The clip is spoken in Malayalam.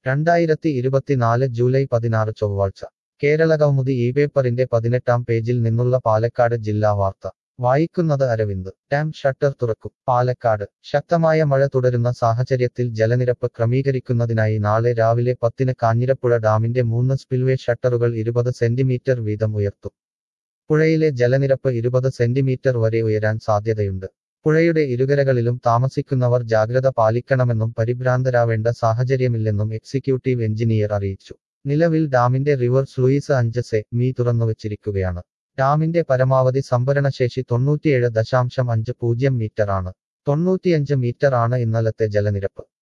2024 ജൂലൈ 16 ചൊവ്വാഴ്ച കേരളകൗമുദി ഈ പേപ്പറിന്റെ 18-ാം പേജിൽ നിന്നുള്ള പാലക്കാട് ജില്ലാ വാർത്ത വായിക്കുന്നത് അരവിന്ദ്. ഡാം ഷട്ടർ തുറക്കും. പാലക്കാട് ശക്തമായ മഴ തുടരുന്ന സാഹചര്യത്തിൽ ജലനിരപ്പ് ക്രമീകരിക്കുന്നതിനായി നാളെ രാവിലെ 10-ന് കാഞ്ഞിരപ്പുഴ ഡാമിന്റെ 3 സ്പിൽവേ ഷട്ടറുകൾ 20 സെന്റിമീറ്റർ വീതം ഉയർത്തും. പുഴയിലെ ജലനിരപ്പ് 20 സെന്റിമീറ്റർ വരെ ഉയരാൻ സാധ്യതയുണ്ട്. പുഴയുടെ ഇരുകരകളിലും താമസിക്കുന്നവർ ജാഗ്രത പാലിക്കണമെന്നും പരിഭ്രാന്തരാവേണ്ട സാഹചര്യമില്ലെന്നും എക്സിക്യൂട്ടീവ് എഞ്ചിനീയർ അറിയിച്ചു. നിലവിൽ ഡാമിന്റെ റിവർ സ്ലൂയിസ് 5 തുറന്നുവച്ചിരിക്കുകയാണ്. ഡാമിന്റെ പരമാവധി സംഭരണശേഷി 97.50 മീറ്റർ ആണ്. 95 മീറ്റർ ആണ് ഇന്നലത്തെ ജലനിരപ്പ്.